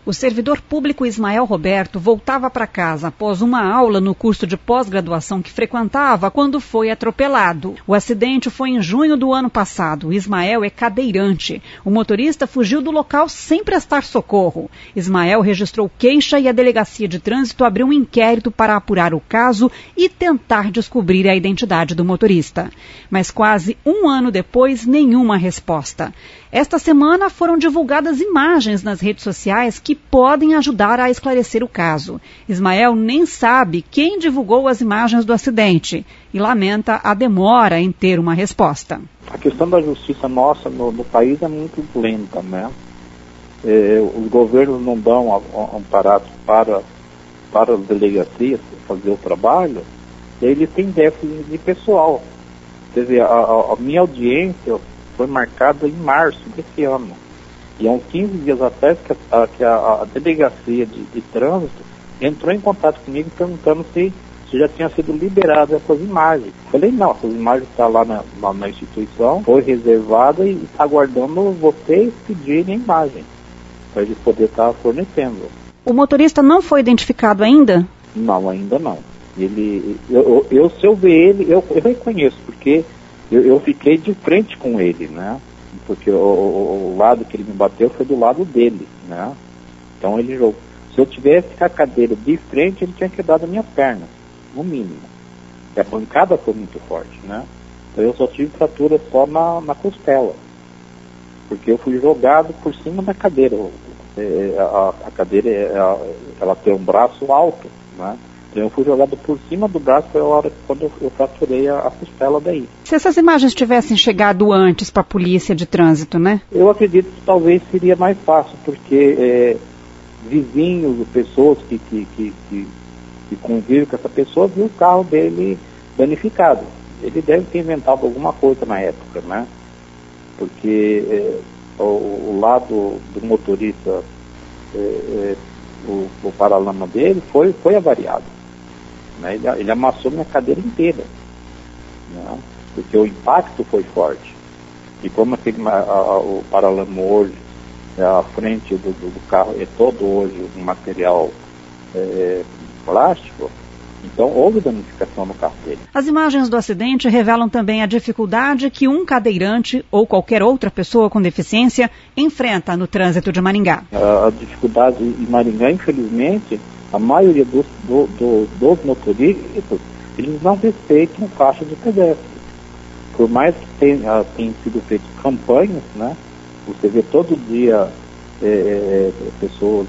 O servidor público Ismael Roberto voltava para casa após uma aula no curso de pós-graduação que frequentava quando foi atropelado. O acidente foi em junho do ano passado. Ismael é cadeirante. O motorista fugiu do local sem prestar socorro. Ismael registrou queixa e a Delegacia de Trânsito abriu um inquérito para apurar o caso e tentar descobrir a identidade do motorista. Mas quase um ano depois, nenhuma resposta. Esta semana foram divulgadas imagens nas redes sociais que podem ajudar a esclarecer o caso. Ismael nem sabe quem divulgou as imagens do acidente e lamenta a demora em ter uma resposta. A questão da justiça nossa no país é muito lenta, né? Os governos não dão amparados para as delegacias fazer o trabalho, e eles têm déficit de pessoal. Quer dizer, a minha audiência foi marcada em março desse ano. E há uns 15 dias atrás que a Delegacia de Trânsito entrou em contato comigo perguntando se já tinha sido liberada essas imagens. Falei, não, essas imagens estão lá na instituição, foi reservada e está aguardando vocês pedirem a imagem, para eles poderem estar fornecendo. O motorista não foi identificado ainda? Não, ainda não. Se eu ver ele, eu reconheço, porque eu fiquei de frente com ele, né? Porque o lado que ele me bateu foi do lado dele, né? Então ele jogou. Se eu tivesse com a cadeira de frente, ele tinha quebrado a minha perna, no mínimo. E a pancada foi muito forte, né? Então eu só tive fratura só na costela, porque eu fui jogado por cima da cadeira. A cadeira, ela tem um braço alto, né? Então eu fui jogado por cima do braço, foi a hora quando eu fraturei a costela daí. Se essas imagens tivessem chegado antes para a polícia de trânsito, né? Eu acredito que talvez seria mais fácil, porque vizinhos, pessoas que convivem com essa pessoa, viu o carro dele danificado. Ele deve ter inventado alguma coisa na época, né? Porque o lado do motorista, o paralama dele foi avariado, né? Ele amassou minha cadeira inteira, né? Porque o impacto foi forte. E como o paralama hoje, a frente do carro é todo hoje um material plástico, então houve danificação no carro dele. As imagens do acidente revelam também a dificuldade que um cadeirante ou qualquer outra pessoa com deficiência enfrenta no trânsito de Maringá. A dificuldade em Maringá, infelizmente, a maioria dos motoristas, eles não respeitam faixa de pedestre. Por mais que tenham sido feitas campanhas, né? Você vê todo dia pessoas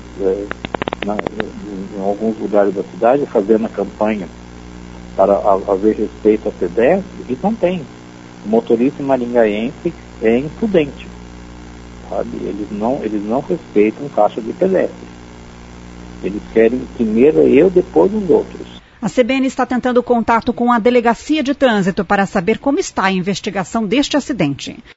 em alguns lugares da cidade fazendo a campanha para haver respeito a pedestre, e não tem. O motorista maringaense é imprudente, sabe? Eles não respeitam faixa de pedestre. Eles querem primeiro eu, depois os outros. A CBN está tentando contato com a Delegacia de Trânsito para saber como está a investigação deste acidente.